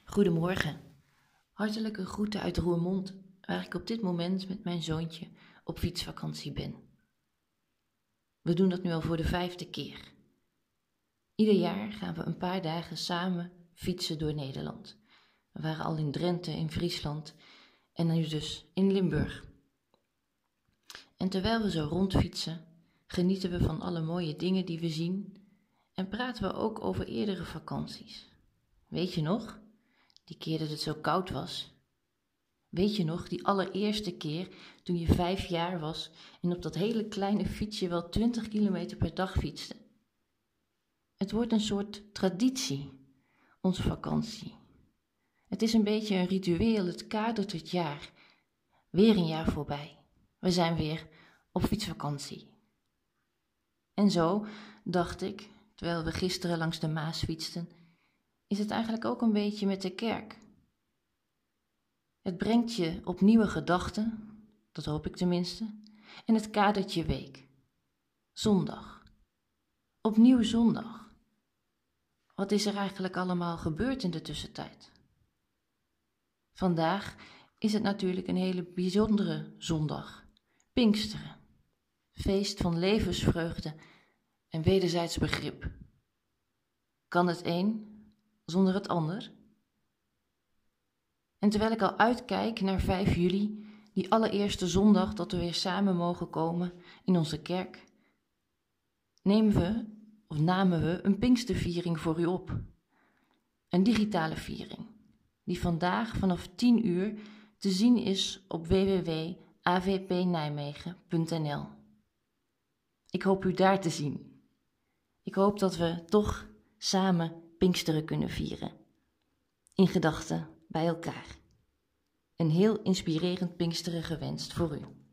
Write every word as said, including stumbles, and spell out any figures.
Goedemorgen. Hartelijke groeten uit Roermond, waar ik op dit moment met mijn zoontje op fietsvakantie ben. We doen dat nu al voor de vijfde keer. Ieder jaar gaan we een paar dagen samen fietsen door Nederland. We waren al in Drenthe, in Friesland en nu dus in Limburg. En terwijl we zo rondfietsen, genieten we van alle mooie dingen die we zien en praten we ook over eerdere vakanties. Weet je nog? Die keer dat het zo koud was. Weet je nog, die allereerste keer toen je vijf jaar was en op dat hele kleine fietsje wel twintig kilometer per dag fietste? Het wordt een soort traditie, onze vakantie. Het is een beetje een ritueel, het kadert het jaar. Weer een jaar voorbij. We zijn weer op fietsvakantie. En zo, dacht ik, terwijl we gisteren langs de Maas fietsten, is het eigenlijk ook een beetje met de kerk. Het brengt je op nieuwe gedachten, dat hoop ik tenminste, en het kadert je week. Zondag. Opnieuw zondag. Wat is er eigenlijk allemaal gebeurd in de tussentijd? Vandaag is het natuurlijk een hele bijzondere zondag. Pinksteren. Feest van levensvreugde en wederzijds begrip. Kan het een zonder het ander? En terwijl ik al uitkijk naar vijf juli, die allereerste zondag dat we weer samen mogen komen in onze kerk, nemen we, of namen we een Pinksterviering voor u op. Een digitale viering, die vandaag vanaf tien uur te zien is op w w w punt a v p nijmegen punt n l. Ik hoop u daar te zien. Ik hoop dat we toch samen Pinksteren kunnen vieren. In gedachten bij elkaar. Een heel inspirerend Pinksteren gewenst voor u.